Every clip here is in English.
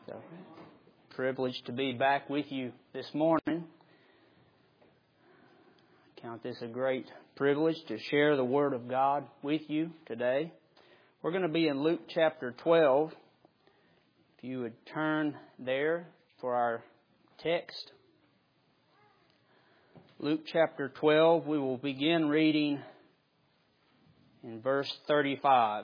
So, privileged to be back with you this morning. I count this a great privilege to share the Word of God with you today. We're going to be in Luke chapter 12. If you would turn there for our text. Luke chapter 12, we will begin reading in verse 35.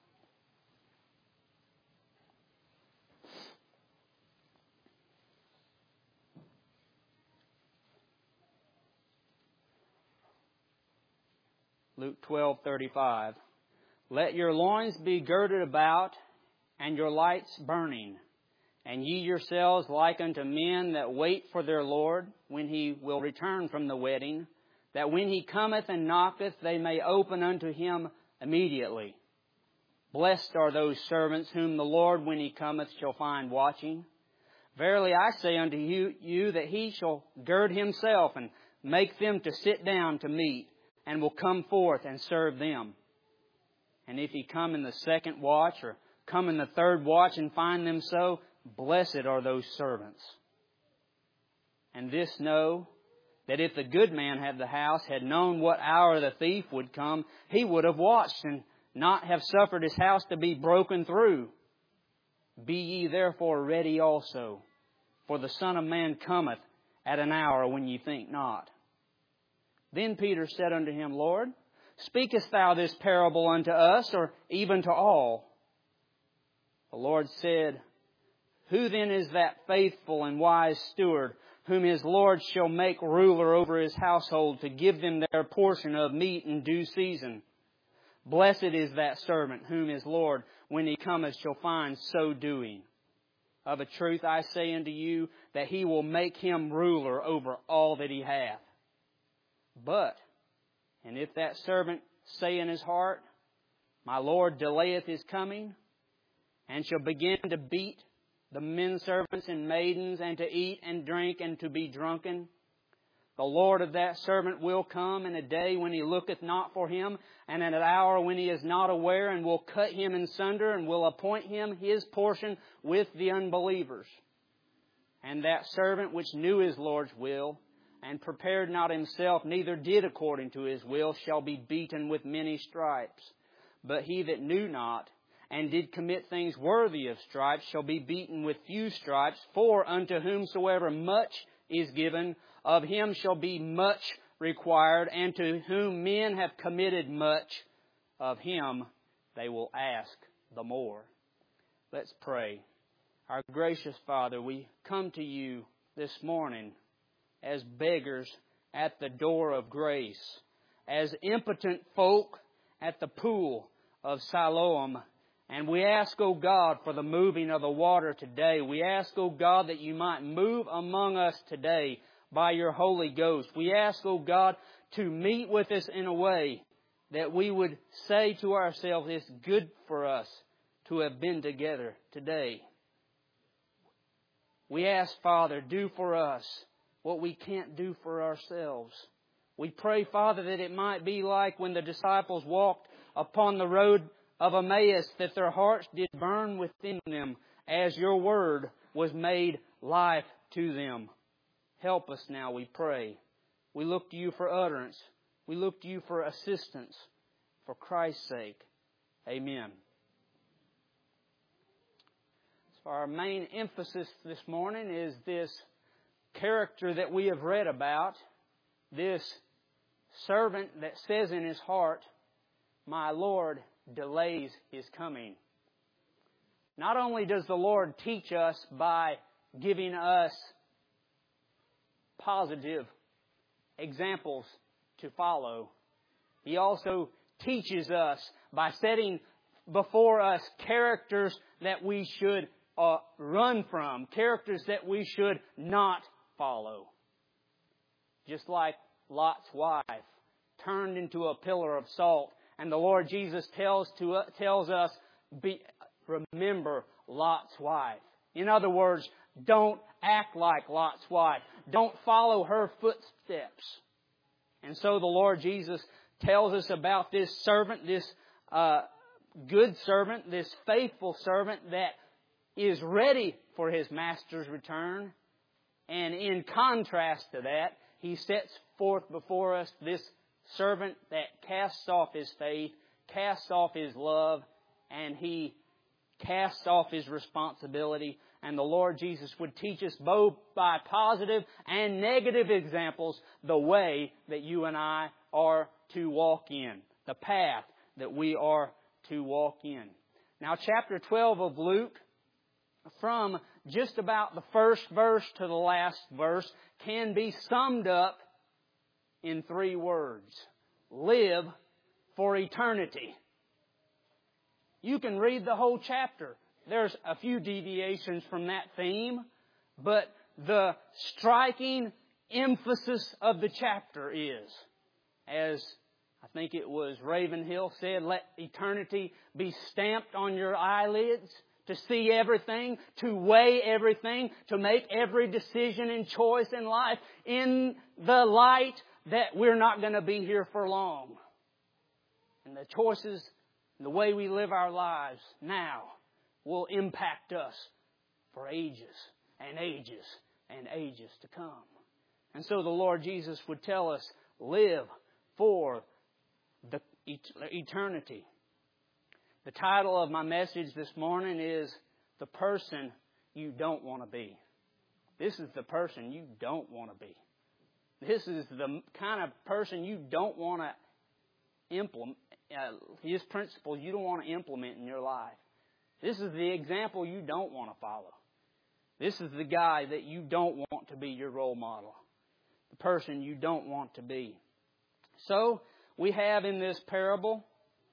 Luke 12:35. Let your loins be girded about, and your lights burning, and ye yourselves like unto men that wait for their Lord, when he will return from the wedding, that when he cometh and knocketh, they may open unto him immediately. Blessed are those servants whom the Lord, when he cometh, shall find watching. Verily I say unto you that he shall gird himself, and make them to sit down to meat, and will come forth and serve them. And if he come in the second watch, or come in the third watch, and find them so, blessed are those servants. And this know, that if the good man had the house, had known what hour the thief would come, he would have watched, and not have suffered his house to be broken through. Be ye therefore ready also, for the Son of Man cometh at an hour when ye think not. Then Peter said unto him, Lord, speakest thou this parable unto us, or even to all? The Lord said, Who then is that faithful and wise steward, whom his Lord shall make ruler over his household, to give them their portion of meat in due season? Blessed is that servant, whom his Lord, when he cometh, shall find so doing. Of a truth I say unto you, that he will make him ruler over all that he hath. But, and if that servant say in his heart, My Lord delayeth his coming, and shall begin to beat the men servants and maidens, and to eat and drink, and to be drunken, the Lord of that servant will come in a day when he looketh not for him, and at an hour when he is not aware, and will cut him in sunder, and will appoint him his portion with the unbelievers. And that servant which knew his Lord's will, and prepared not himself, neither did according to his will, shall be beaten with many stripes. But he that knew not, and did commit things worthy of stripes, shall be beaten with few stripes. For unto whomsoever much is given, of him shall be much required. And to whom men have committed much, of him they will ask the more. Let's pray. Our gracious Father, we come to you this morning as beggars at the door of grace, as impotent folk at the pool of Siloam. And we ask, O God, for the moving of the water today. We ask, O God, that you might move among us today by your Holy Ghost. We ask, O God, to meet with us in a way that we would say to ourselves, it's good for us to have been together today. We ask, Father, do for us what we can't do for ourselves. We pray, Father, that it might be like when the disciples walked upon the road of Emmaus, that their hearts did burn within them as your word was made life to them. Help us now, we pray. We look to you for utterance. We look to you for assistance. For Christ's sake. Amen. So our main emphasis this morning is this character that we have read about, this servant that says in his heart, My Lord delays his coming. Not only does the Lord teach us by giving us positive examples to follow, He also teaches us by setting before us characters that we should run from, characters that we should not follow. Just like Lot's wife turned into a pillar of salt. And the Lord Jesus tells us, remember Lot's wife. In other words, don't act like Lot's wife. Don't follow her footsteps. And so the Lord Jesus tells us about this servant, this good servant, this faithful servant that is ready for his master's return. And in contrast to that, he sets forth before us this servant that casts off his faith, casts off his love, and he casts off his responsibility. And the Lord Jesus would teach us both by positive and negative examples the way that you and I are to walk in, the path that we are to walk in. Now, chapter 12 of Luke, from just about the first verse to the last verse, can be summed up in 3 words. Live for eternity. You can read the whole chapter. There's a few deviations from that theme, but the striking emphasis of the chapter is, as I think it was Ravenhill said, let eternity be stamped on your eyelids, to see everything, to weigh everything, to make every decision and choice in life in the light that we're not going to be here for long. And the choices, the way we live our lives now will impact us for ages and ages and ages to come. And so the Lord Jesus would tell us, live for the eternity. The title of my message this morning is The Person You Don't Want to Be. This is the person you don't want to be. This is the kind of person you don't want to implement. His principles you don't want to implement in your life. This is the example you don't want to follow. This is the guy that you don't want to be your role model. The person you don't want to be. So, we have in this parable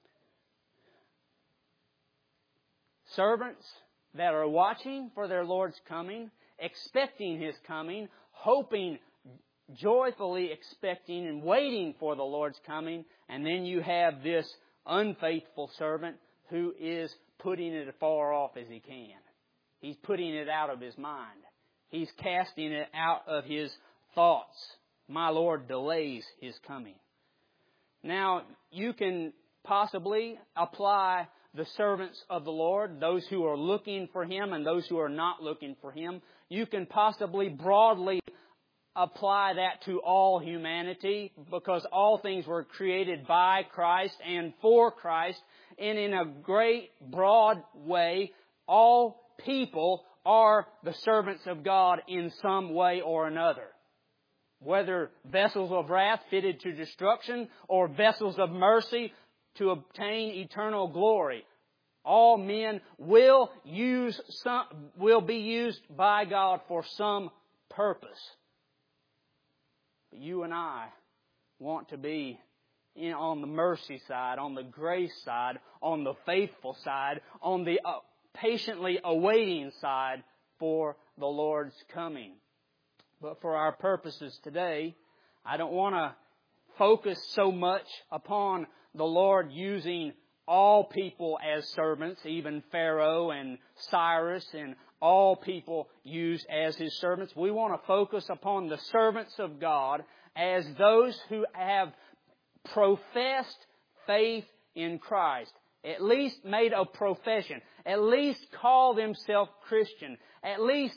servants that are watching for their Lord's coming, expecting His coming, hoping, joyfully expecting and waiting for the Lord's coming. And then you have this unfaithful servant who is putting it as far off as he can. He's putting it out of his mind. He's casting it out of his thoughts. My Lord delays His coming. Now, you can possibly apply the servants of the Lord, those who are looking for Him and those who are not looking for Him. You can possibly broadly apply that to all humanity, because all things were created by Christ and for Christ. And in a great, broad way, all people are the servants of God in some way or another. Whether vessels of wrath fitted to destruction or vessels of mercy to obtain eternal glory. All men will be used by God for some purpose. But you and I want to be on the mercy side, on the grace side, on the faithful side, on the patiently awaiting side for the Lord's coming. But for our purposes today, I don't want to focus so much upon the Lord using all people as servants, even Pharaoh and Cyrus and all people used as His servants. We want to focus upon the servants of God as those who have professed faith in Christ, at least made a profession, at least call themselves Christian, at least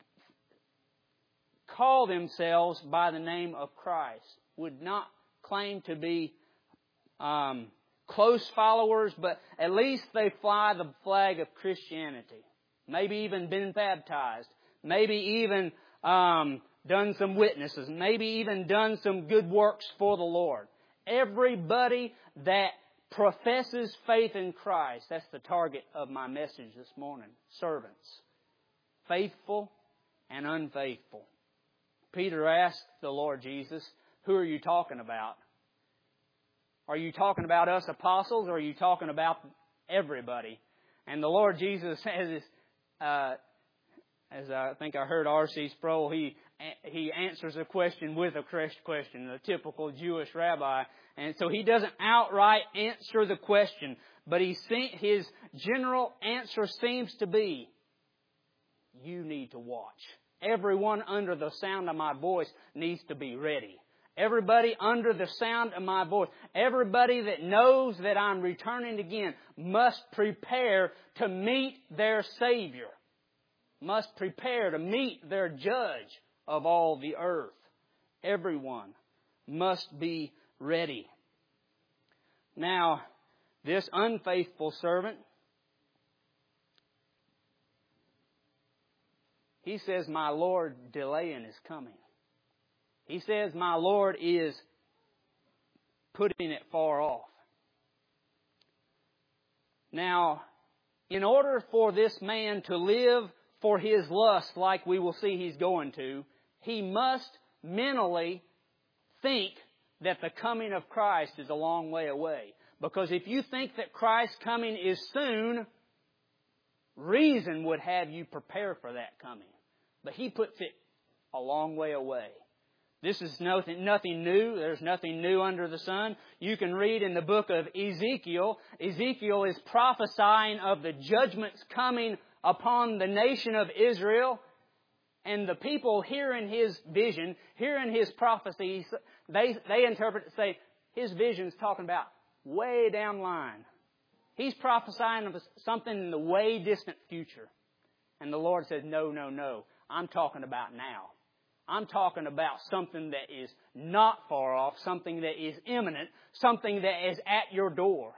call themselves by the name of Christ, would not claim to be close followers, but at least they fly the flag of Christianity. Maybe even been baptized. Maybe even done some witnesses. Maybe even done some good works for the Lord. Everybody that professes faith in Christ, that's the target of my message this morning. Servants. Faithful and unfaithful. Peter asked the Lord Jesus, who are you talking about? Are you talking about us apostles, or are you talking about everybody? And the Lord Jesus says, as I think I heard R.C. Sproul, he answers a question with a question, a typical Jewish rabbi. And so He doesn't outright answer the question, but his general answer seems to be, you need to watch. Everyone under the sound of my voice needs to be ready. Everybody under the sound of my voice, everybody that knows that I'm returning again, must prepare to meet their Savior. must prepare to meet their judge of all the earth. Everyone must be ready. Now, this unfaithful servant, he says, my Lord delaying is coming. He says, my Lord is putting it far off. Now, in order for this man to live for his lust like we will see he's going to, he must mentally think that the coming of Christ is a long way away. Because if you think that Christ's coming is soon, reason would have you prepare for that coming. But he puts it a long way away. This is nothing new. There's nothing new under the sun. You can read in the book of Ezekiel. Ezekiel is prophesying of the judgments coming upon the nation of Israel. And the people hearing his vision, hearing his prophecies, they interpret it, say, his vision's talking about way down the line. He's prophesying of something in the way distant future. And the Lord says, no, no, no. I'm talking about now. I'm talking about something that is not far off, something that is imminent, something that is at your door.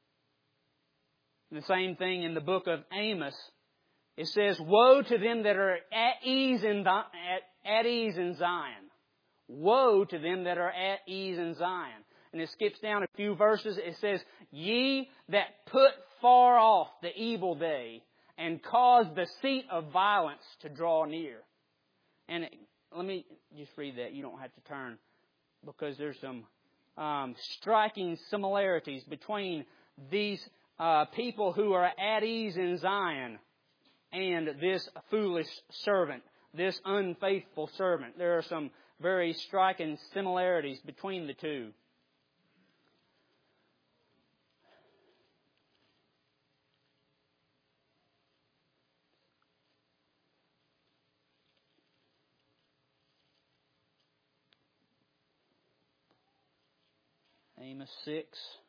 The same thing in the book of Amos. It says, woe to them that are at ease in Zion. Woe to them that are at ease in Zion. And it skips down a few verses. It says, ye that put far off the evil day and cause the seat of violence to draw near. And let me just read that. You don't have to turn, because there's some striking similarities between these people who are at ease in Zion and this foolish servant, this unfaithful servant. There are some very striking similarities between the two. Amos 6.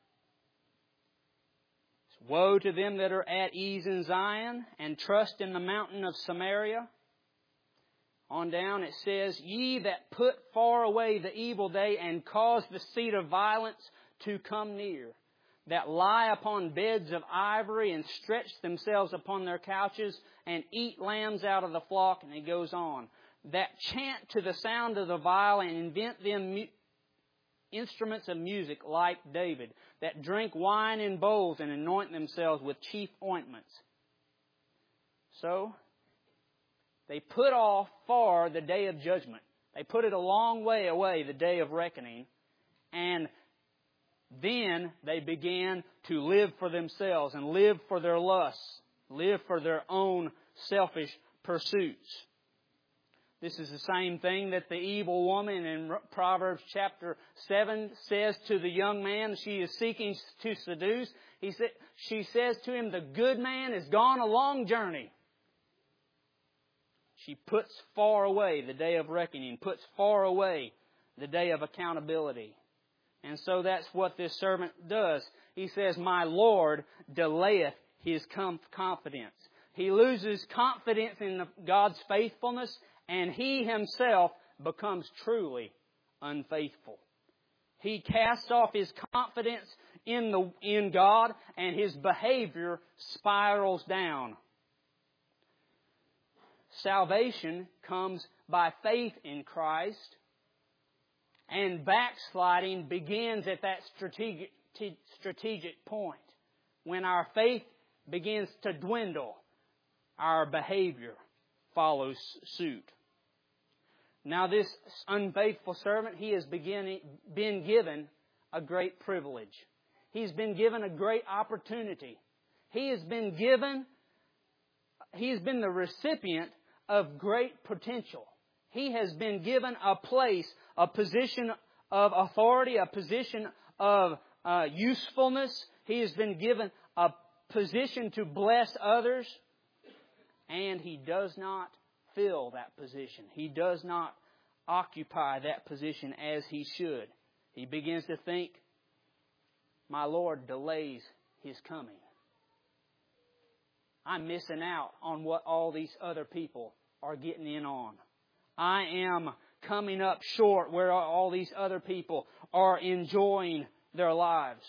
Woe to them that are at ease in Zion and trust in the mountain of Samaria. On down it says, ye that put far away the evil day and cause the seat of violence to come near, that lie upon beds of ivory and stretch themselves upon their couches and eat lambs out of the flock. And it goes on. That chant to the sound of the viol and invent them instruments of music like David, that drink wine in bowls and anoint themselves with chief ointments. So, they put off far the day of judgment. They put it a long way away, the day of reckoning. And then they began to live for themselves and live for their lusts, live for their own selfish pursuits. This is the same thing that the evil woman in Proverbs chapter 7 says to the young man she is seeking to seduce. She says to him, the good man has gone a long journey. She puts far away the day of reckoning, puts far away the day of accountability. And so that's what this servant does. He says, my Lord delayeth his confidence. He loses confidence in God's faithfulness, and he himself becomes truly unfaithful. He casts off his confidence in God, and his behavior spirals down. Salvation comes by faith in Christ, and backsliding begins at that strategic point. When our faith begins to dwindle, our behavior follows suit. Now this unfaithful servant, he has been given a great privilege. He's been given a great opportunity. He has been the recipient of great potential. He has been given a place, a position of authority, a position of usefulness. He has been given a position to bless others. And he does not fill that position. He does not occupy that position as he should. He begins to think, my Lord delays his coming. I'm missing out on what all these other people are getting in on. I am coming up short where all these other people are enjoying their lives.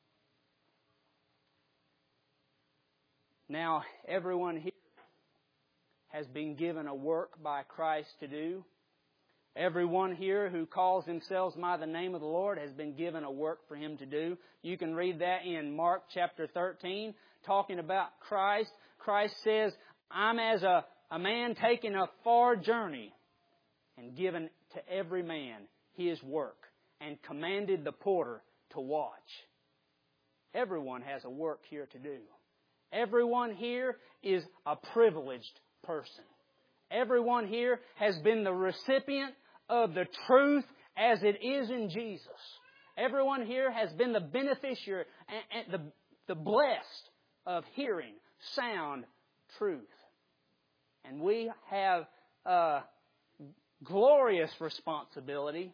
Now, everyone here has been given a work by Christ to do. Everyone here who calls themselves by the name of the Lord has been given a work for Him to do. You can read that in Mark chapter 13, talking about Christ. Christ says, I'm as a man taking a far journey, and given to every man his work, and commanded the porter to watch. Everyone has a work here to do. Everyone here is a privileged person. Everyone here has been the recipient of the truth as it is in Jesus. Everyone here has been the beneficiary and the blessed of hearing sound truth. And we have a glorious responsibility,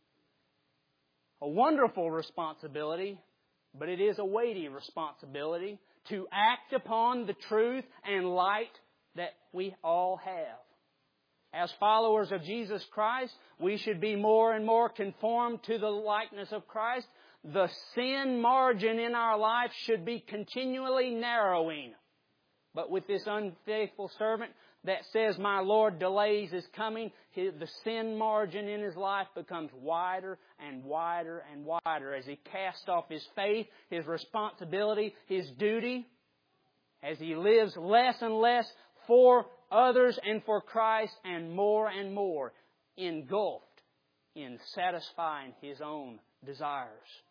a wonderful responsibility, but it is a weighty responsibility to act upon the truth and light that we all have. As followers of Jesus Christ, we should be more and more conformed to the likeness of Christ. The sin margin in our life should be continually narrowing. But with this unfaithful servant that says, my Lord delays His coming, the sin margin in his life becomes wider and wider and wider as he casts off his faith, his responsibility, his duty, as he lives less and less for others and for Christ, and more engulfed in satisfying his own desires.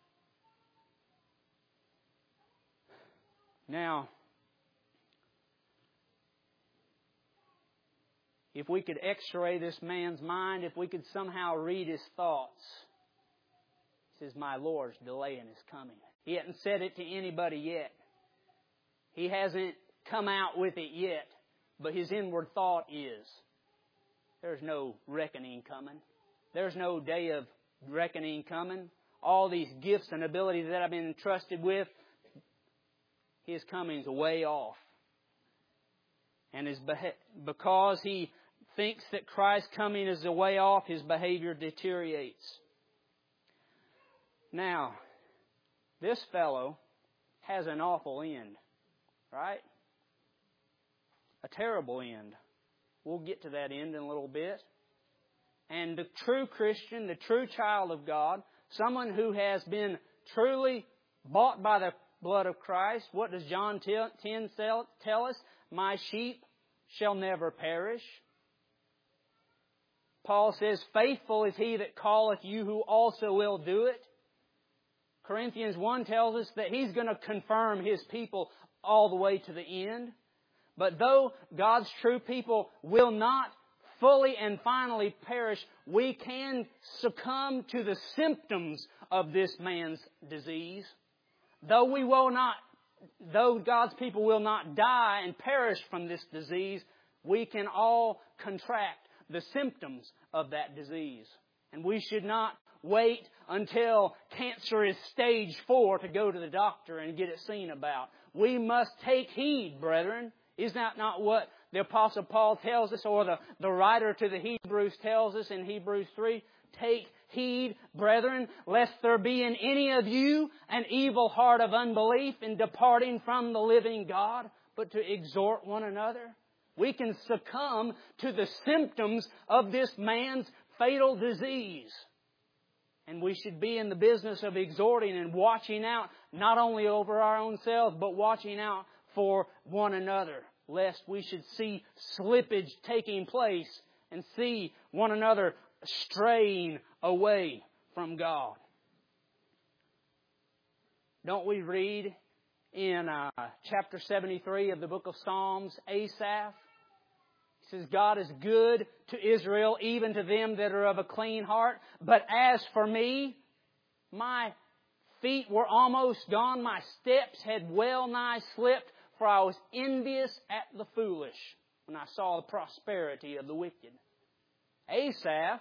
Now, if we could x-ray this man's mind, if we could somehow read his thoughts, he says, my Lord's delaying His coming. He hasn't said it to anybody yet. He hasn't come out with it yet. But his inward thought is, there's no reckoning coming. There's no day of reckoning coming. All these gifts and abilities that I've been entrusted with, His coming's way off. And because he thinks that Christ's coming is a way off, his behavior deteriorates. Now, this fellow has an awful end, right? A terrible end. We'll get to that end in a little bit. And the true Christian, the true child of God, someone who has been truly bought by the blood of Christ, what does John 10 tell us? My sheep shall never perish. Paul says, faithful is He that calleth you, who also will do it. Corinthians 1 tells us that He's going to confirm His people all the way to the end. But though God's true people will not fully and finally perish, we can succumb to the symptoms of this man's disease. Though God's people will not die and perish from this disease, we can all contract the symptoms of that disease. And we should not wait until cancer is stage 4 to go to the doctor and get it seen about. We must take heed, brethren. Is that not what the Apostle Paul tells us, or the writer to the Hebrews tells us in Hebrews 3? Take heed, brethren, lest there be in any of you an evil heart of unbelief in departing from the living God, but to exhort one another. We can succumb to the symptoms of this man's fatal disease. And we should be in the business of exhorting and watching out, not only over our own selves, but watching out for one another, lest we should see slippage taking place and see one another straying away from God. Don't we read in chapter 73 of the book of Psalms, Asaph? He says, God is good to Israel, even to them that are of a clean heart. But as for me, my feet were almost gone. My steps had well nigh slipped, for I was envious at the foolish when I saw the prosperity of the wicked. Asaph,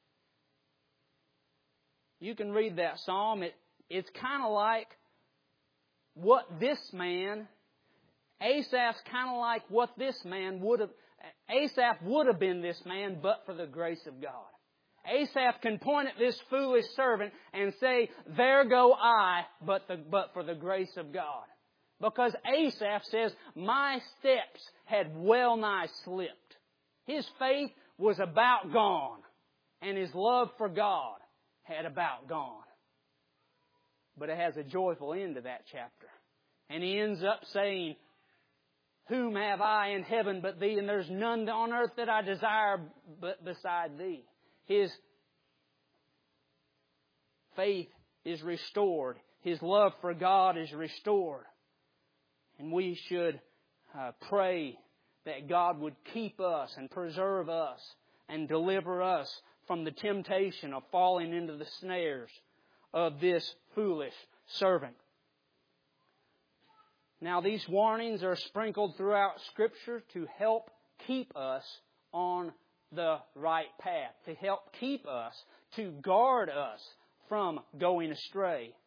you can read that psalm. It's kind of like what this man Asaph's kind of like what this man would have... Asaph would have been this man but for the grace of God. Asaph can point at this foolish servant and say, there go I, but for the grace of God. Because Asaph says, my steps had well nigh slipped. His faith was about gone, and his love for God had about gone. But it has a joyful end to that chapter. And he ends up saying, whom have I in heaven but Thee? And there's none on earth that I desire but beside Thee. His faith is restored. His love for God is restored. And we should pray that God would keep us and preserve us and deliver us from the temptation of falling into the snares of this foolish servant. Now, these warnings are sprinkled throughout Scripture to help keep us on the right path, to help keep us, to guard us from going astray.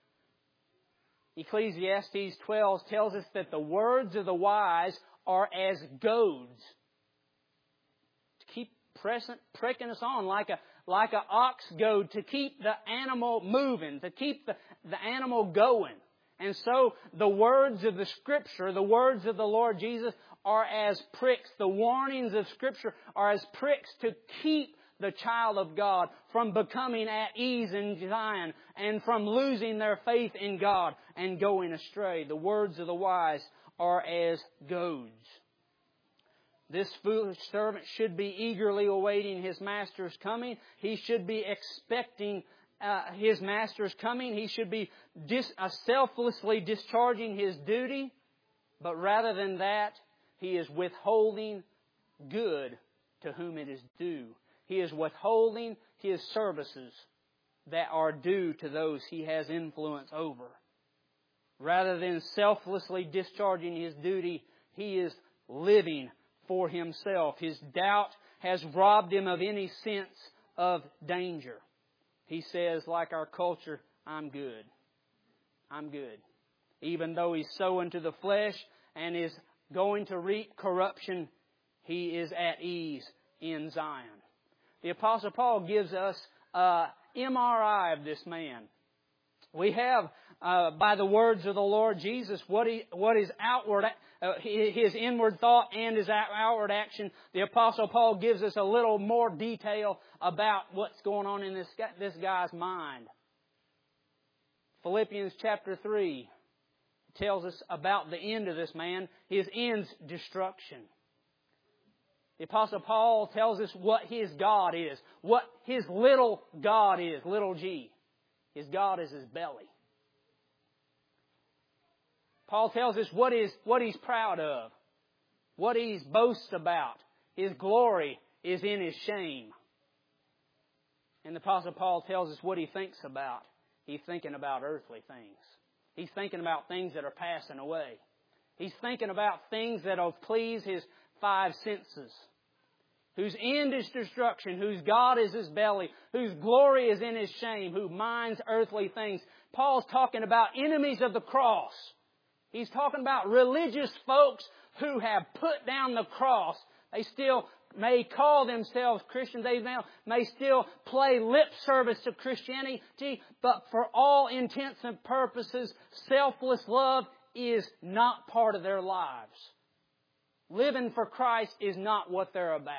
Ecclesiastes 12 tells us that the words of the wise are as goads to keep pricking us on like a ox goad, to keep the animal moving, to keep the animal going. And so the words of the Scripture, the words of the Lord Jesus are as pricks. The warnings of Scripture are as pricks to keep the child of God from becoming at ease in Zion and from losing their faith in God and going astray. The words of the wise are as goads. This foolish servant should be eagerly awaiting his master's coming. He should be expecting his master's coming. He should be selflessly discharging his duty. But rather than that, he is withholding good to whom it is due. He is withholding his services that are due to those he has influence over. Rather than selflessly discharging his duty, he is living for himself. His doubt has robbed him of any sense of danger. He says, like our culture, I'm good. I'm good. Even though he's sowing to the flesh and is going to reap corruption, he is at ease in Zion. The Apostle Paul gives us an MRI of this man. We have, by the words of the Lord Jesus, what is outward, his inward thought and his outward action. The Apostle Paul gives us a little more detail about what's going on in this guy's mind. Philippians chapter 3 tells us about the end of this man. His end's destruction. The Apostle Paul tells us what his God is, what his little God is, little g. His God is his belly. Paul tells us what he's proud of, what he boasts about. His glory is in his shame. And the Apostle Paul tells us what he thinks about. He's thinking about earthly things. He's thinking about things that are passing away. He's thinking about things that will please his five senses, whose end is destruction, whose God is his belly, whose glory is in his shame, who minds earthly things. Paul's talking about enemies of the cross. He's talking about religious folks who have put down the cross. They still may call themselves Christians. They may still play lip service to Christianity, but for all intents and purposes, selfless love is not part of their lives. Living for Christ is not what they're about.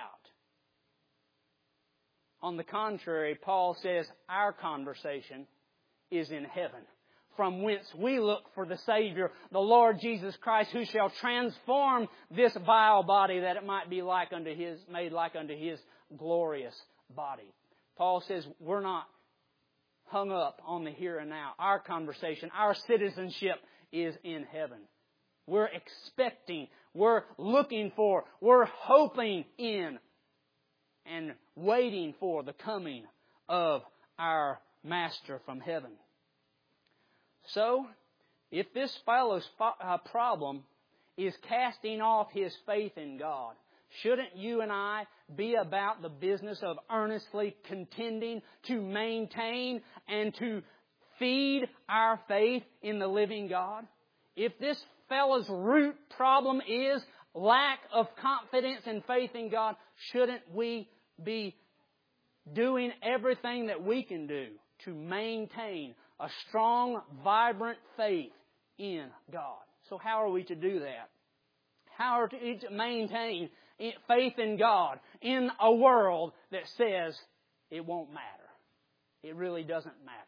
On the contrary, Paul says our conversation is in heaven, from whence we look for the Savior, the Lord Jesus Christ, who shall transform this vile body that it might be made like unto His glorious body. Paul says we're not hung up on the here and now. Our conversation, our citizenship is in heaven. We're expecting, we're looking for, we're hoping in and waiting for the coming of our Master from heaven. So, if this fellow's problem is casting off his faith in God, shouldn't you and I be about the business of earnestly contending to maintain and to feed our faith in the living God? If this fella's root problem is lack of confidence and faith in God, shouldn't we be doing everything that we can do to maintain a strong, vibrant faith in God? So how are we to do that? How are we to maintain faith in God in a world that says it won't matter? It really doesn't matter.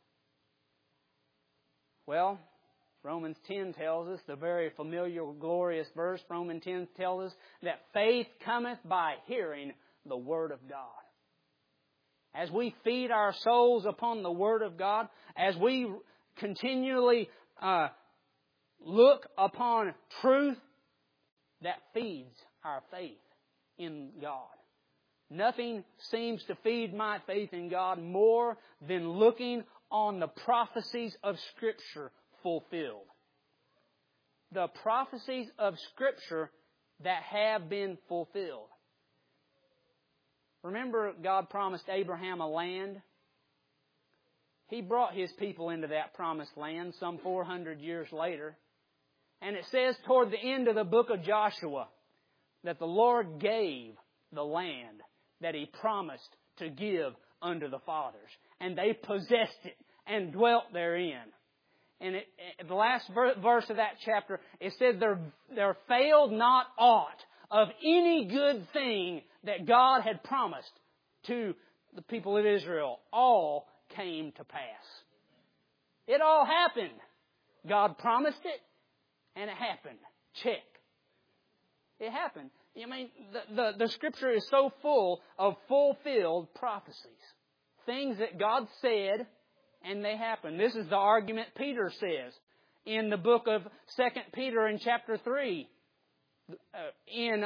Well, Romans 10 tells us, the very familiar, glorious verse, Romans 10 tells us that faith cometh by hearing the Word of God. As we feed our souls upon the Word of God, as we continually look upon truth, that feeds our faith in God. Nothing seems to feed my faith in God more than looking on the prophecies of Scripture fulfilled. The prophecies of Scripture that have been fulfilled. Remember, God promised Abraham a land. He brought His people into that promised land some 400 years later. And it says toward the end of the book of Joshua that the Lord gave the land that He promised to give unto the fathers. And they possessed it and dwelt therein. And the last verse of that chapter, it said, there failed not aught of any good thing that God had promised to the people of Israel. All came to pass. It all happened. God promised it, and it happened. Check. It happened. I mean, the Scripture is so full of fulfilled prophecies. Things that God said, and they happened. This is the argument Peter says in the book of 2 Peter in chapter 3. In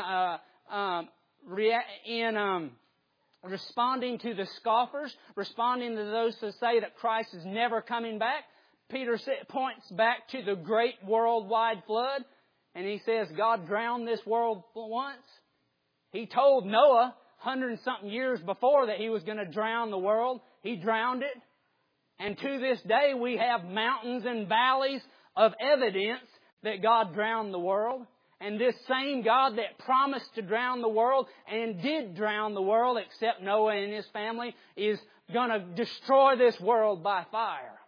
responding to the scoffers, responding to those who say that Christ is never coming back, Peter points back to the great worldwide flood, and he says God drowned this world once. He told Noah 100-something years before that He was going to drown the world. He drowned it. And to this day we have mountains and valleys of evidence that God drowned the world. And this same God that promised to drown the world and did drown the world, except Noah and his family, is going to destroy this world by fire.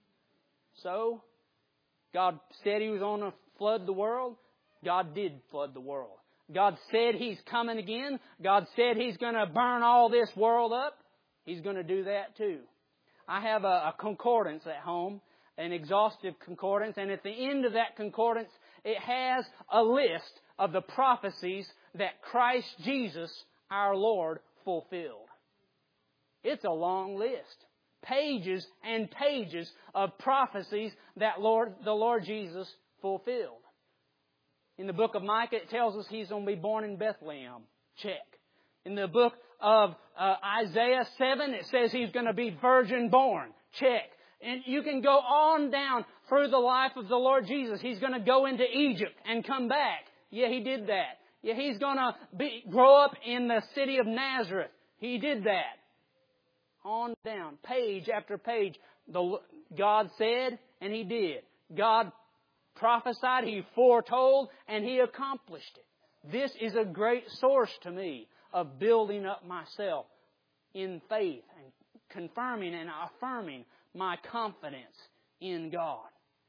So, God said He was going to flood the world. God did flood the world. God said He's coming again. God said He's going to burn all this world up. He's going to do that too. I have a concordance at home, an exhaustive concordance, and at the end of that concordance, it has a list of the prophecies that Christ Jesus, our Lord, fulfilled. It's a long list. Pages and pages of prophecies that the Lord Jesus fulfilled. In the book of Micah, it tells us He's going to be born in Bethlehem. Check. In the book of Isaiah 7, it says He's going to be virgin born. Check. And you can go on down through the life of the Lord Jesus. He's going to go into Egypt and come back. Yeah, He did that. Yeah, He's going to grow up in the city of Nazareth. He did that. On down, page after page. God said, and He did. God prophesied, He foretold, and He accomplished it. This is a great source to me of building up myself in faith and confirming and affirming my confidence in God.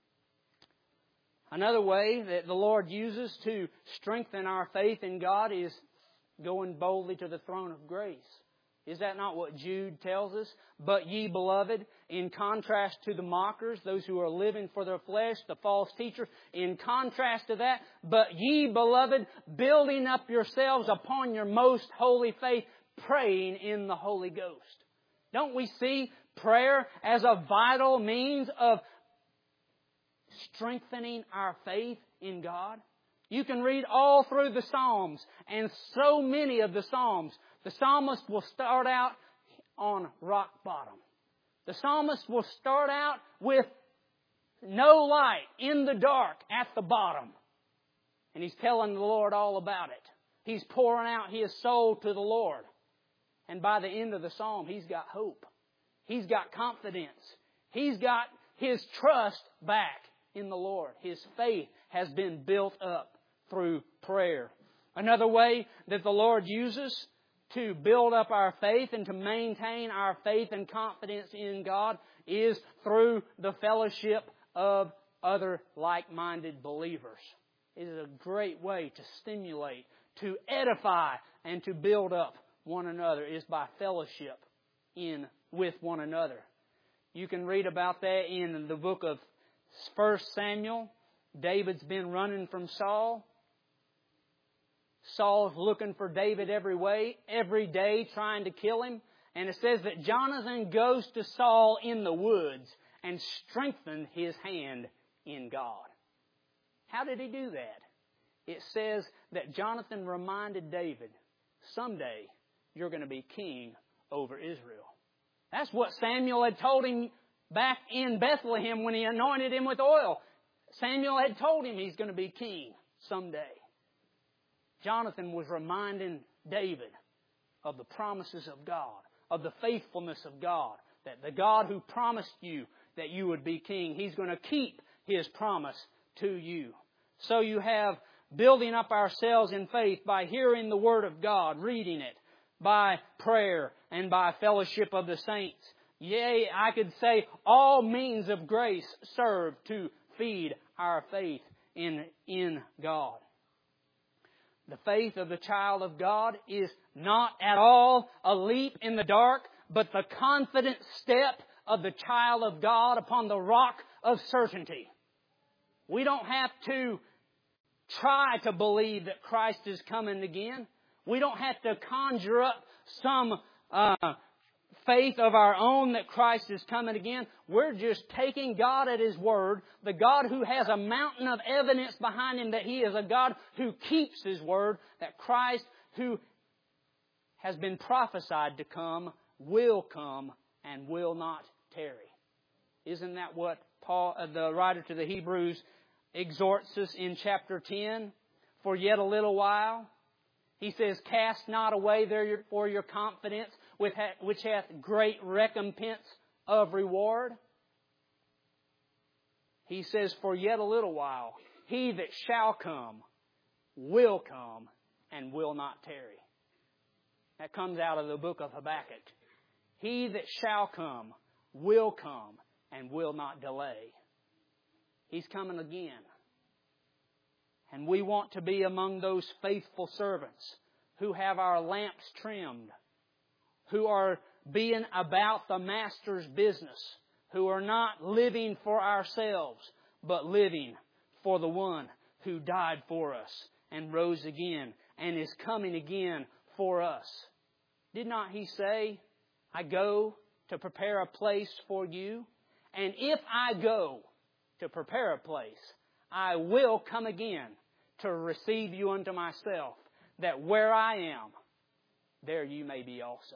Another way that the Lord uses to strengthen our faith in God is going boldly to the throne of grace. Is that not what Jude tells us? But ye, beloved, in contrast to the mockers, those who are living for their flesh, the false teachers, in contrast to that, but ye, beloved, building up yourselves upon your most holy faith, praying in the Holy Ghost. Don't we see prayer as a vital means of strengthening our faith in God? You can read all through the Psalms, and so many of the Psalms, the psalmist will start out on rock bottom. The psalmist will start out with no light, in the dark, at the bottom. And he's telling the Lord all about it. He's pouring out his soul to the Lord. And by the end of the psalm, he's got hope. He's got confidence. He's got his trust back in the Lord. His faith has been built up through prayer. Another way that the Lord uses to build up our faith and to maintain our faith and confidence in God is through the fellowship of other like-minded believers. It is a great way to stimulate, to edify, and to build up one another is by fellowship with one another. You can read about that in the book of 1 Samuel. David's been running from Saul. Saul's looking for David every day, trying to kill him. And it says that Jonathan goes to Saul in the woods and strengthened his hand in God. How did he do that? It says that Jonathan reminded David, someday you're going to be king over Israel. That's what Samuel had told him back in Bethlehem when he anointed him with oil. Samuel had told him he's going to be king someday. Jonathan was reminding David of the promises of God, of the faithfulness of God, that the God who promised you that you would be king, He's going to keep His promise to you. So you have building up ourselves in faith by hearing the Word of God, reading it, by prayer, and by fellowship of the saints. Yea, I could say all means of grace serve to feed our faith in God. The faith of the child of God is not at all a leap in the dark, but the confident step of the child of God upon the rock of certainty. We don't have to try to believe that Christ is coming again. We don't have to conjure up some faith of our own that Christ is coming again. We're just taking God at His word, the God who has a mountain of evidence behind Him that He is a God who keeps His word, that Christ, who has been prophesied to come, will come and will not tarry. Isn't that what Paul, the writer to the Hebrews, exhorts us in chapter 10? For yet a little while, he says, cast not away therefore your confidence, which hath great recompense of reward. He says, for yet a little while, He that shall come will come and will not tarry. That comes out of the book of Habakkuk. He that shall come will come and will not delay. He's coming again. And we want to be among those faithful servants who have our lamps trimmed, who are being about the Master's business, who are not living for ourselves, but living for the one who died for us and rose again and is coming again for us. Did not He say, I go to prepare a place for you? And if I go to prepare a place, I will come again to receive you unto myself, that where I am, there you may be also.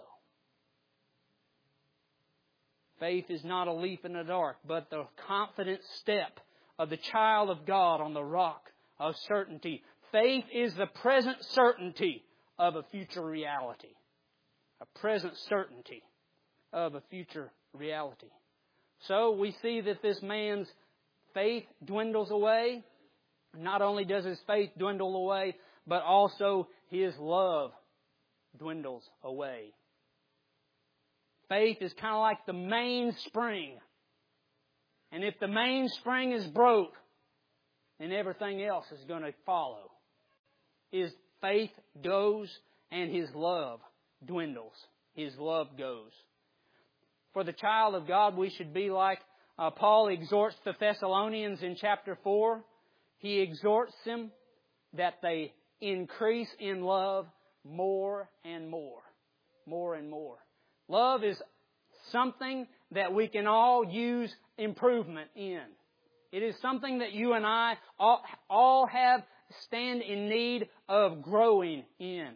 Faith is not a leap in the dark, but the confident step of the child of God on the rock of certainty. Faith is the present certainty of a future reality. A present certainty of a future reality. So we see that this man's faith dwindles away. Not only does his faith dwindle away, but also his love dwindles away. Faith is kind of like the mainspring. And if the mainspring is broke, then everything else is going to follow. His faith goes and his love dwindles. His love goes. For the child of God, we should be like Paul exhorts the Thessalonians in chapter 4. He exhorts them that they increase in love more and more. More and more. Love is something that we can all use improvement in. It is something that you and I all stand in need of growing in.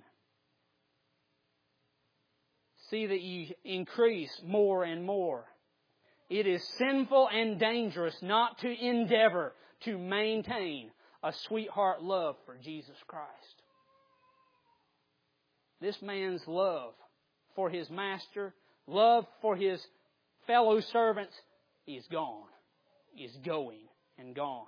See that you increase more and more. It is sinful and dangerous not to endeavor to maintain a sweetheart love for Jesus Christ. This man's love for his master, love for his fellow servants is gone, is going, and gone.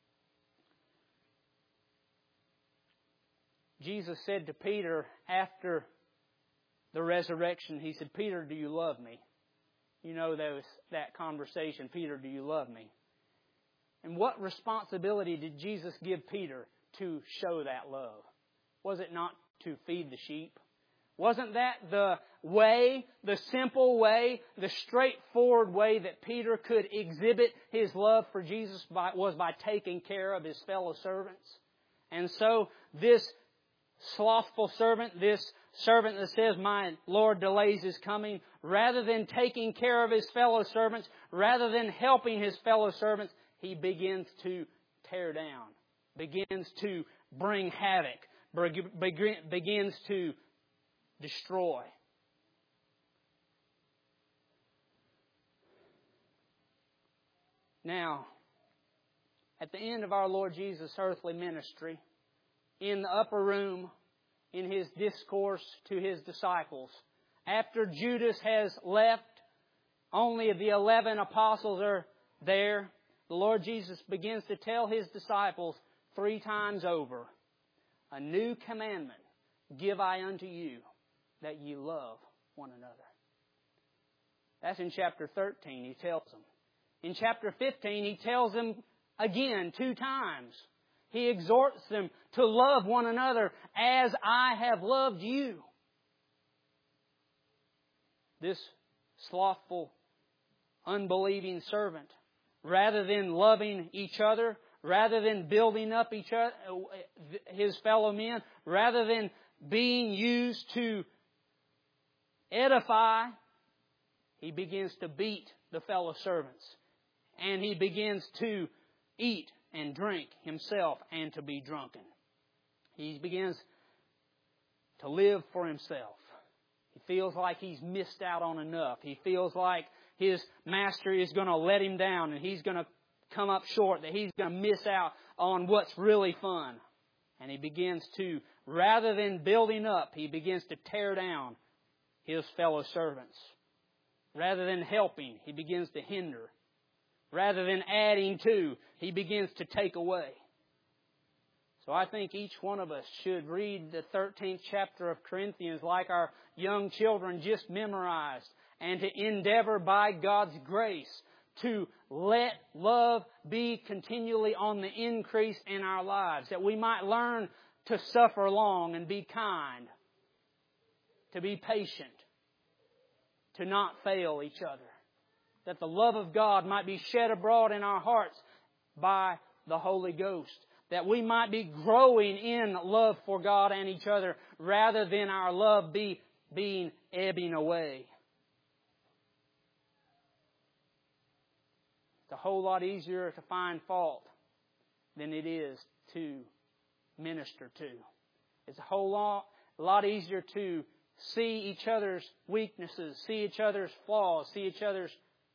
Jesus said to Peter after the resurrection, He said, Peter, do you love me? You know that conversation, Peter, do you love me? And what responsibility did Jesus give Peter to show that love? Was it not to feed the sheep? Wasn't that the way, the simple way, the straightforward way that Peter could exhibit his love for Jesus was by taking care of his fellow servants? And so this slothful servant, this servant that says, my Lord delays His coming, rather than taking care of his fellow servants, rather than helping his fellow servants, he begins to tear down, begins to bring havoc, begins to destroy. Now, at the end of our Lord Jesus' earthly ministry, in the upper room, in His discourse to His disciples, after Judas has left, only the 11 apostles are there. The Lord Jesus begins to tell His disciples 3 times over, a new commandment give I unto you, that ye love one another. That's in chapter 13, He tells them. In chapter 15, He tells them again 2 times. He exhorts them to love one another as I have loved you. This slothful, unbelieving servant, rather than loving each other, rather than building up his fellow men, rather than being used to edify, he begins to beat the fellow servants. And he begins to eat and drink himself and to be drunken. He begins to live for himself. He feels like he's missed out on enough. He feels like his master is going to let him down and he's going to come up short, that he's going to miss out on what's really fun. And he begins to, rather than building up, he begins to tear down his fellow servants. Rather than helping, he begins to hinder. Rather than adding to, he begins to take away. So I think each one of us should read the 13th chapter of Corinthians like our young children just memorized, and to endeavor by God's grace to let love be continually on the increase in our lives, that we might learn to suffer long and be kind, to be patient, to not fail each other, that the love of God might be shed abroad in our hearts by the Holy Ghost, that we might be growing in love for God and each other rather than our love being ebbing away. It's a whole lot easier to find fault than it is to minister to. It's a whole lot easier to see each other's weaknesses, see each other's flaws, see each other's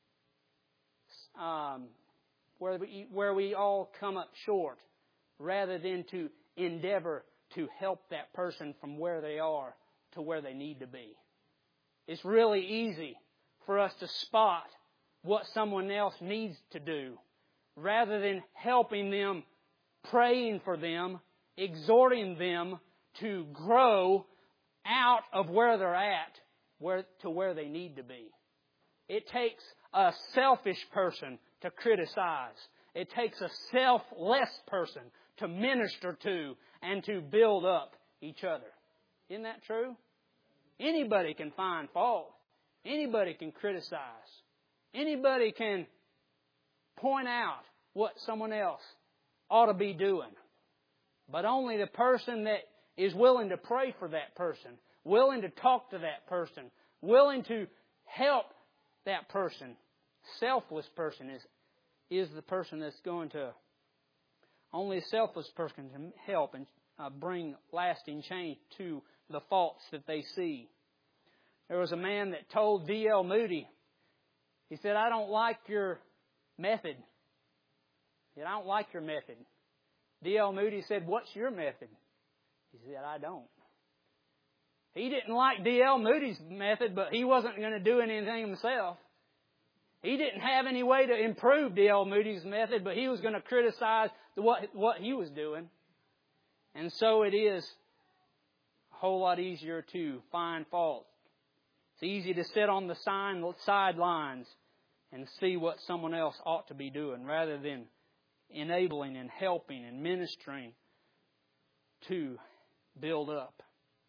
where we all come up short, rather than to endeavor to help that person from where they are to where they need to be. It's really easy for us to spot what someone else needs to do, rather than helping them, praying for them, exhorting them to grow out of where they're at to where they need to be. It takes a selfish person to criticize. It takes a selfless person to minister to and to build up each other. Isn't that true? Anybody can find fault. Anybody can criticize. Anybody can point out what someone else ought to be doing. But only the person that is willing to pray for that person, willing to talk to that person, willing to help that person, selfless person is the person that's going to, only a selfless person can help and bring lasting change to the faults that they see. There was a man that told D.L. Moody, he said, I don't like your method. He said, I don't like your method. D.L. Moody said, what's your method? He said, I don't. He didn't like D.L. Moody's method, but he wasn't going to do anything himself. He didn't have any way to improve D.L. Moody's method, but he was going to criticize what he was doing. And so it is a whole lot easier to find fault. It's easy to sit on the sidelines and see what someone else ought to be doing rather than enabling and helping and ministering to build up.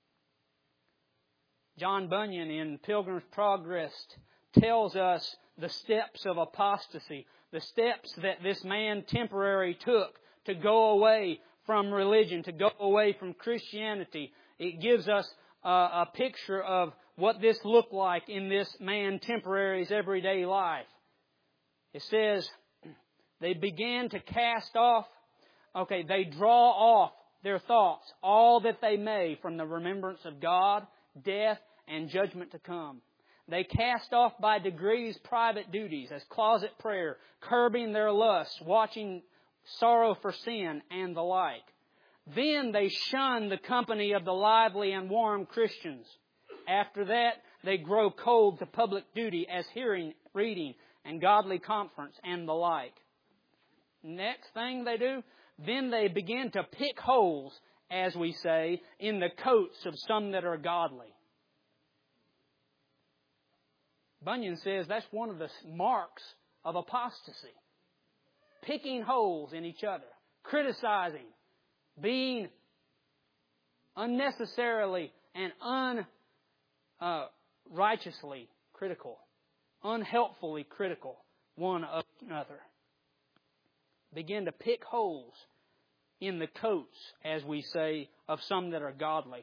John Bunyan in Pilgrim's Progress tells us the steps of apostasy, the steps that this man temporarily took to go away from religion, to go away from Christianity. It gives us a picture of what this looked like in this man temporary's everyday life. It says, they began to cast off, they draw off their thoughts, all that they may, from the remembrance of God, death, and judgment to come. They cast off by degrees private duties as closet prayer, curbing their lusts, watching sorrow for sin, and the like. Then they shun the company of the lively and warm Christians. After that, they grow cold to public duty as hearing, reading, and godly conference, and the like. Next thing they do, then they begin to pick holes, as we say, in the coats of some that are godly. Bunyan says that's one of the marks of apostasy. Picking holes in each other, criticizing, being unnecessarily and unrighteously critical, unhelpfully critical one of another. Begin to pick holes in the coats, as we say, of some that are godly.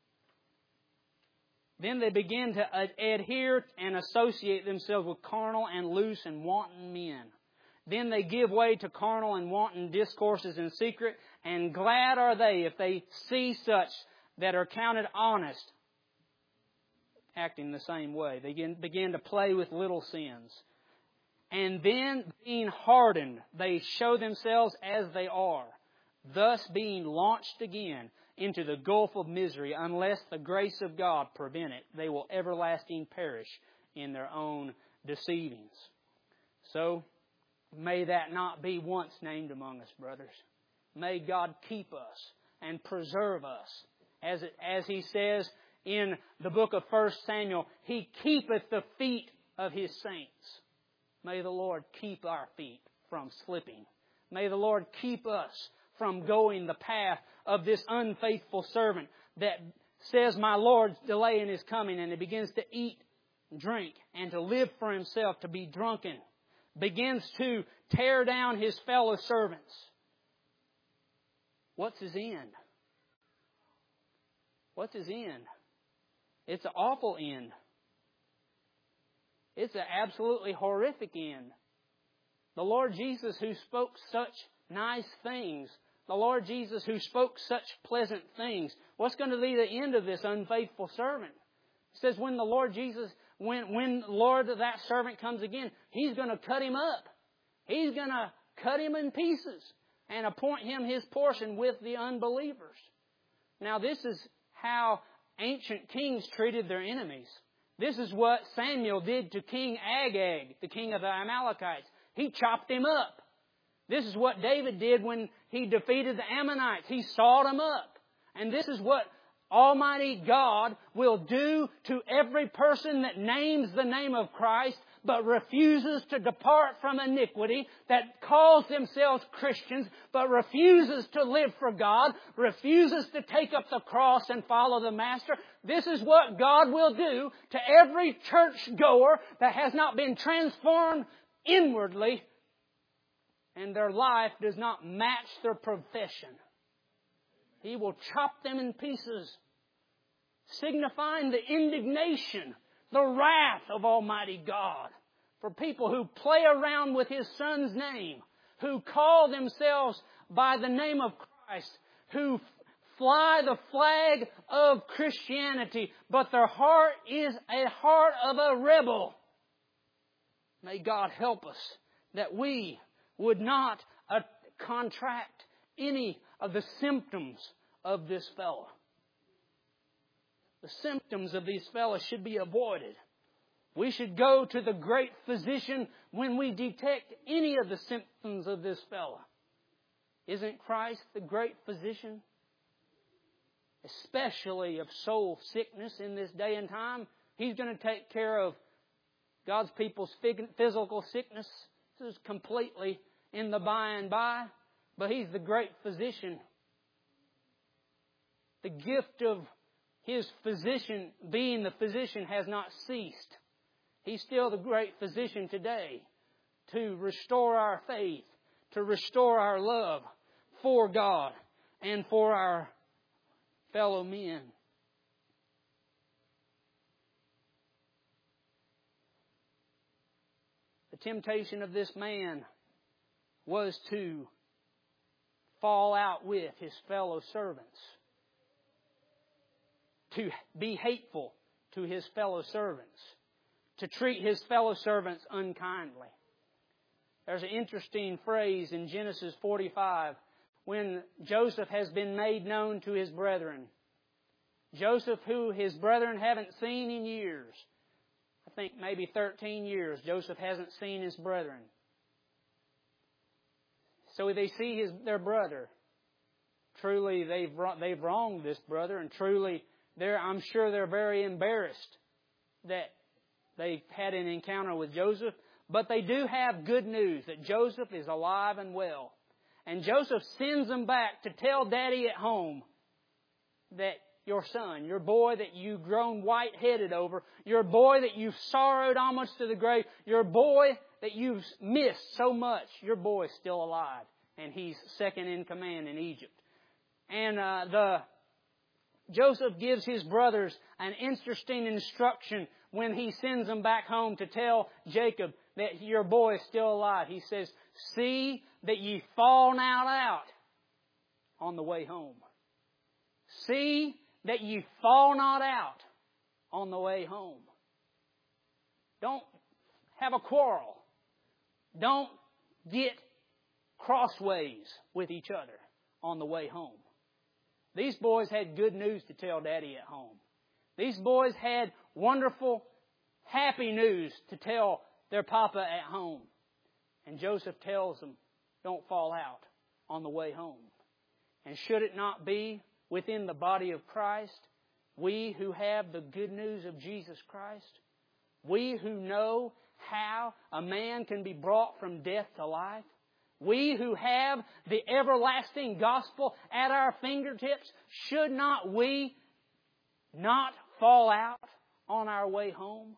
Then they begin to adhere and associate themselves with carnal and loose and wanton men. Then they give way to carnal and wanton discourses in secret, and glad are they if they see such that are counted honest acting the same way. They begin to play with little sins. And then, being hardened, they show themselves as they are, thus being launched again into the gulf of misery. Unless the grace of God prevent it, they will everlasting perish in their own deceivings. So, may that not be once named among us, brothers. May God keep us and preserve us. As He says in the book of 1 Samuel, He keepeth the feet of His saints. May the Lord keep our feet from slipping. May the Lord keep us from going the path of this unfaithful servant that says, my Lord's delaying His coming, and he begins to eat, drink, and to live for himself, to be drunken. Begins to tear down his fellow servants. What's his end? What's his end? It's an awful end. It's an absolutely horrific end. The Lord Jesus, who spoke such nice things, the Lord Jesus who spoke such pleasant things, what's going to be the end of this unfaithful servant? It says when the Lord Jesus, when Lord of that servant comes again, He's going to cut him up. He's going to cut him in pieces and appoint him his portion with the unbelievers. Now this is how ancient kings treated their enemies. This is what Samuel did to King Agag, the king of the Amalekites. He chopped him up. This is what David did when he defeated the Ammonites. He sawed them up. And this is what Almighty God will do to every person that names the name of Christ but refuses to depart from iniquity, that calls themselves Christians but refuses to live for God, refuses to take up the cross and follow the Master. This is what God will do to every churchgoer that has not been transformed inwardly and their life does not match their profession. He will chop them in pieces, signifying the indignation, the wrath of Almighty God for people who play around with His Son's name, who call themselves by the name of Christ, who fly the flag of Christianity, but their heart is a heart of a rebel. May God help us that we would not contract any of the symptoms of this fellow. The symptoms of these fellows should be avoided. We should go to the great physician when we detect any of the symptoms of this fellow. Isn't Christ the great physician? Especially of soul sickness in this day and time. He's going to take care of God's people's physical sickness. This is completely in the by and by. But He's the great physician. The gift of His physician, being the physician, has not ceased. He's still the great physician today to restore our faith, to restore our love for God and for our fellow men. The temptation of this man was to fall out with his fellow servants, to be hateful to his fellow servants, to treat his fellow servants unkindly. There's an interesting phrase in Genesis 45 when Joseph has been made known to his brethren. Joseph, who his brethren haven't seen in years. I think maybe 13 years Joseph hasn't seen his brethren. So they see their brother. Truly they've wronged this brother, and truly I'm sure they're very embarrassed that they've had an encounter with Joseph. But they do have good news that Joseph is alive and well. And Joseph sends them back to tell Daddy at home that your son, your boy that you've grown white-headed over, your boy that you've sorrowed almost to the grave, your boy that you've missed so much, your boy's still alive. And he's second in command in Egypt. And Joseph gives his brothers an interesting instruction when he sends them back home to tell Jacob that your boy is still alive. He says, see that ye fall not out on the way home. See that ye fall not out on the way home. Don't have a quarrel. Don't get crossways with each other on the way home. These boys had good news to tell Daddy at home. These boys had wonderful, happy news to tell their papa at home. And Joseph tells them, don't fall out on the way home. And should it not be within the body of Christ, we who have the good news of Jesus Christ, we who know how a man can be brought from death to life, we who have the everlasting gospel at our fingertips, should not we not fall out on our way home?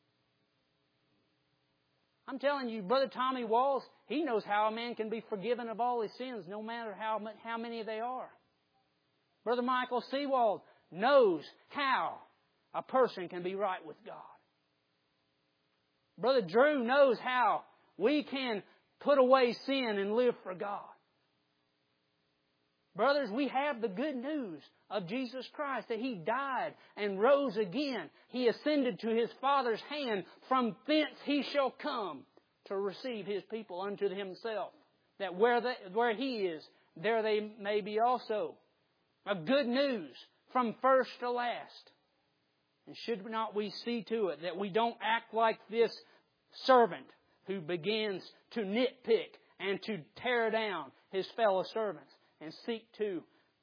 I'm telling you, Brother Tommy Walls, he knows how a man can be forgiven of all his sins, no matter how many they are. Brother Michael Seawald knows how a person can be right with God. Brother Drew knows how we can put away sin and live for God. Brothers, we have the good news of Jesus Christ, that He died and rose again. He ascended to His Father's hand. From thence He shall come to receive His people unto Himself. That where He is, there they may be also. A good news from first to last. And should not we see to it that we don't act like this servant who begins to nitpick and to tear down his fellow servants and seek to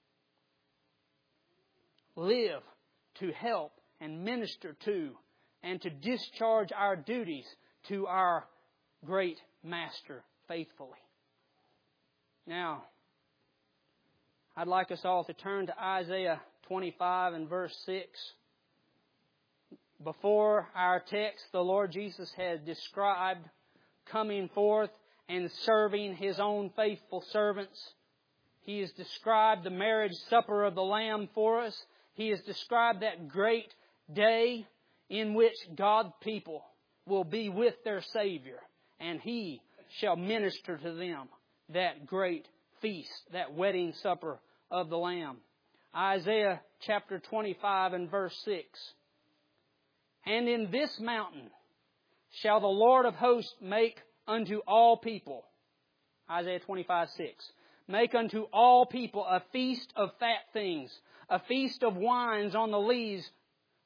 live, to help and minister to, and to discharge our duties to our great Master faithfully. Now, I'd like us all to turn to Isaiah 25 and verse 6. Before our text, the Lord Jesus had described coming forth and serving His own faithful servants. He has described the marriage supper of the Lamb for us. He has described that great day in which God's people will be with their Savior, and He shall minister to them that great feast, that wedding supper of the Lamb. Isaiah chapter 25 and verse 6. And in this mountain shall the Lord of hosts make unto all people. Isaiah 25:6. Make unto all people a feast of fat things, a feast of wines on the lees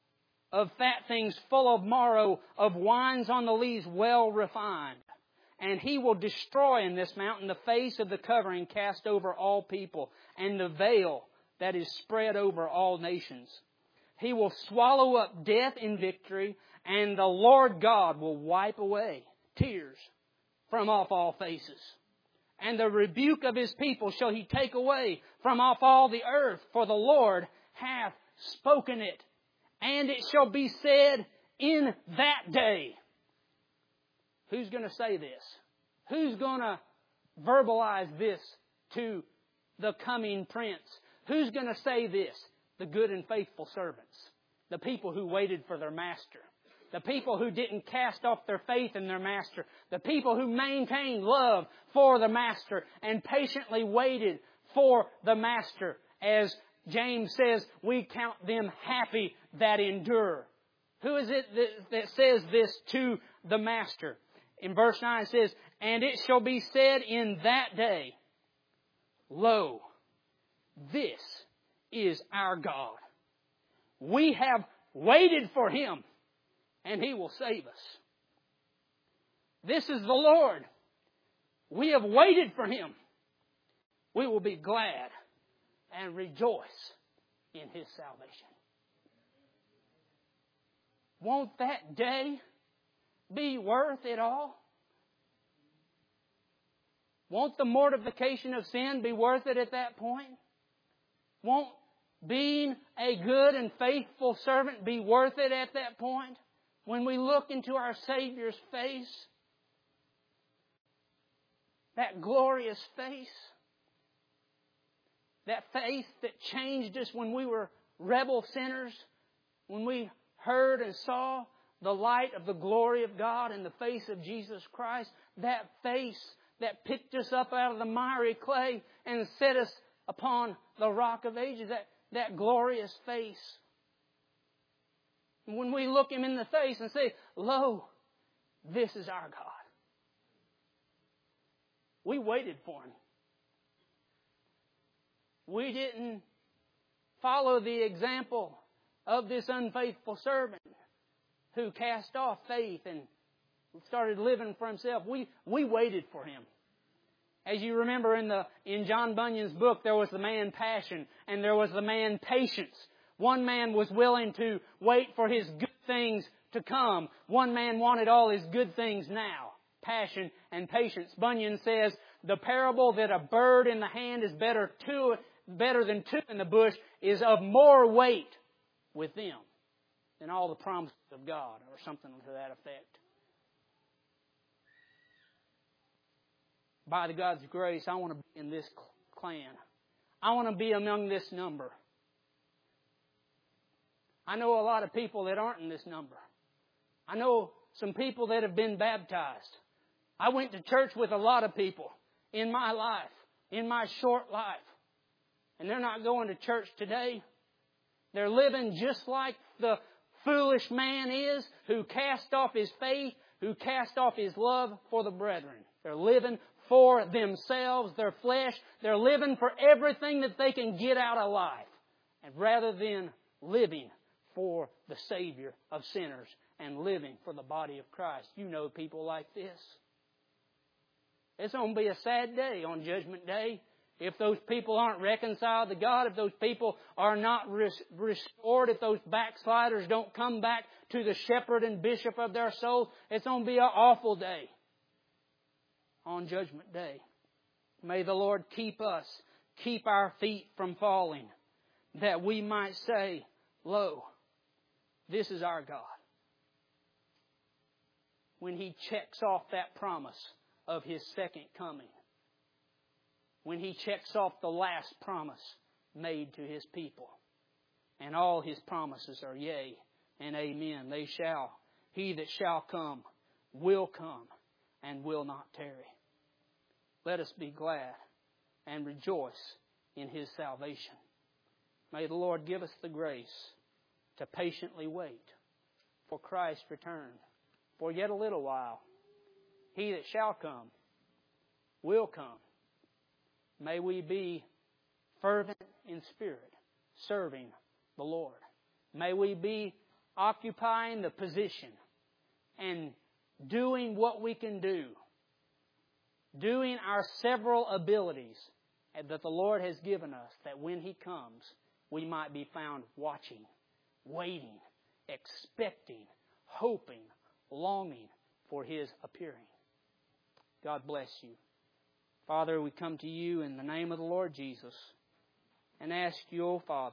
of fat things full of marrow, of wines on the lees well refined. And He will destroy in this mountain the face of the covering cast over all people, and the veil that is spread over all nations. He will swallow up death in victory, and the Lord God will wipe away tears from off all faces. And the rebuke of His people shall He take away from off all the earth, for the Lord hath spoken it. And it shall be said in that day. Who's going to say this? Who's going to verbalize this to the coming Prince? Who's going to say this? The good and faithful servants. The people who waited for their Master. The people who didn't cast off their faith in their Master. The people who maintained love for the Master and patiently waited for the Master. As James says, we count them happy that endure. Who is it that says this to the Master? In verse 9 it says, and it shall be said in that day, lo, this is our God. We have waited for Him, and He will save us. This is the Lord. We have waited for Him. We will be glad and rejoice in His salvation. Won't that day be worth it all? Won't the mortification of sin be worth it at that point? Won't being a good and faithful servant be worth it at that point? When we look into our Savior's face, that glorious face, that face that changed us when we were rebel sinners, when we heard and saw the light of the glory of God in the face of Jesus Christ, that face that picked us up out of the miry clay and set us upon the rock of ages, that glorious face. And when we look Him in the face and say, lo, this is our God. We waited for Him. We didn't follow the example of this unfaithful servant who cast off faith and started living for himself. We waited for Him. As you remember in John Bunyan's book, there was the man passion and there was the man patience. One man was willing to wait for his good things to come. One man wanted all his good things now. Passion and patience. Bunyan says, the parable that a bird in the hand is better than two in the bush is of more weight with them than all the promises of God, or something to that effect. By the God's grace, I want to be in this clan. I want to be among this number. I know a lot of people that aren't in this number. I know some people that have been baptized. I went to church with a lot of people in my life, in my short life. And they're not going to church today. They're living just like the foolish man is who cast off his faith, who cast off his love for the brethren. They're living for themselves, their flesh. They're living for everything that they can get out of life. And rather than living for the Savior of sinners and living for the body of Christ. You know people like this. It's going to be a sad day on Judgment Day if those people aren't reconciled to God, if those people are not restored, if those backsliders don't come back to the shepherd and bishop of their souls. It's going to be an awful day on Judgment Day. May the Lord keep us, keep our feet from falling, that we might say, lo, this is our God. When He checks off that promise of His second coming. When He checks off the last promise made to His people. And all His promises are yea and amen. They shall. He that shall come and will not tarry. Let us be glad and rejoice in His salvation. May the Lord give us the grace to patiently wait for Christ's return. For yet a little while, He that shall come will come. May we be fervent in spirit, serving the Lord. May we be occupying the position and doing what we can do, doing our several abilities that the Lord has given us, that when He comes, we might be found watching, waiting, expecting, hoping, longing for His appearing. God bless you. Father, we come to you in the name of the Lord Jesus and ask you, O Father,